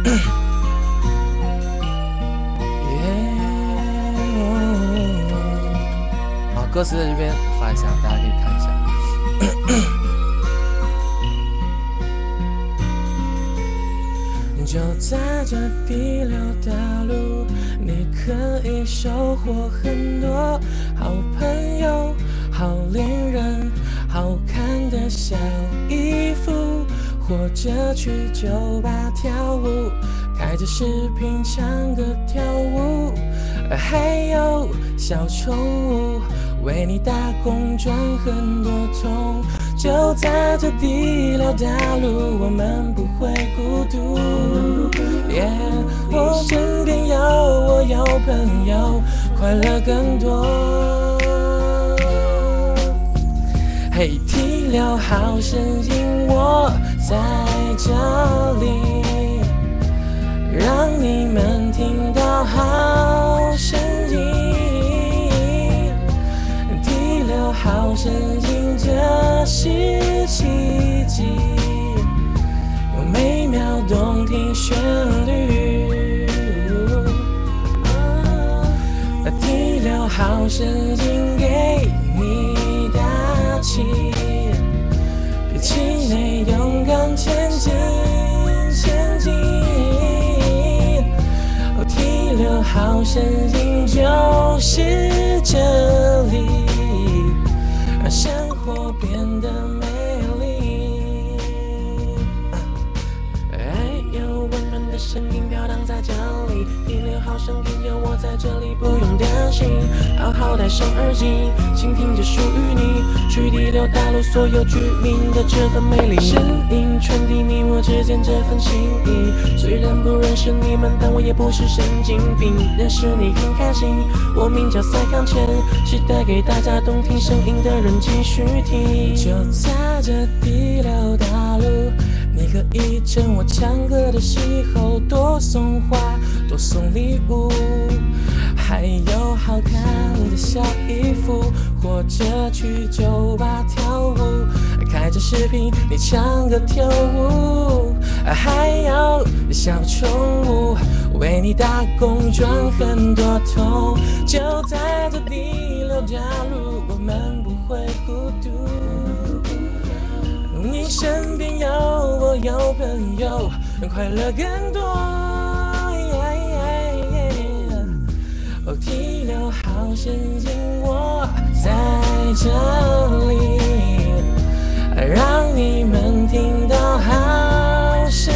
好，歌词在这边发一下，大家可以看一下。就在这第六大路，你可以收获很多好朋友、好恋人、好看的小衣服，或者去酒吧跳舞，开着视频唱歌跳舞，还有小宠物为你打工赚很多铜。就在这第六大路，我们不会孤独。我身边有我有朋友，快乐更多。嘿，第六好声音，我在这里，让你们听到好声音。第六好声音，这是奇迹，有美妙动听旋律。第六好声音给你打气，别气馁，勇敢前进，前进。第六好声音就是这里，让生活变得美丽。有温暖的声音飘荡在这里，第六好声音有我在这里，不用担心。好好戴上耳机，倾听着属于你，去第六大陆所有居民的这份美丽。声音传递你我之间这份情谊，虽然不认识你们，但我也不是神经病。认识你很开心，我名叫赛康谦，是带给大家动听声音的人，继续听。就在这第六大陆，你可以趁我唱歌的时候多送花，多送礼物，还有好看的小衣服，或者去酒吧跳舞，开着视频你唱歌跳舞，还有小宠物为你打工赚很多铜。就在这第六大陆，我们不会孤独。你身边有我有朋友，快乐更多。第六好声音，我在这里，让你们听到好声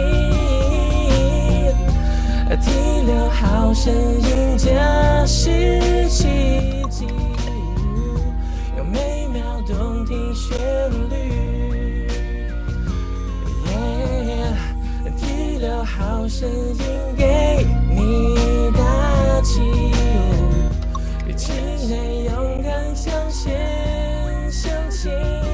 音。第六好声音，这是奇迹，有美妙动听旋律。第六好声音给你打气，别气馁，勇敢向前向前。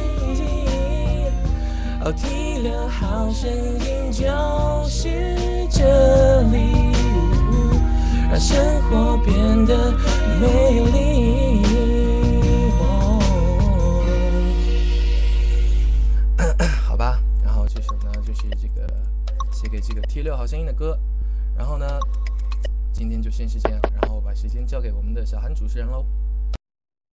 第六好声音就是这里，让生活变得美丽。好吧，然后这首呢就是这个写给这个 T6好声音的歌，然后呢今天就先是这样，然后把时间交给我们的小韩主持人喽。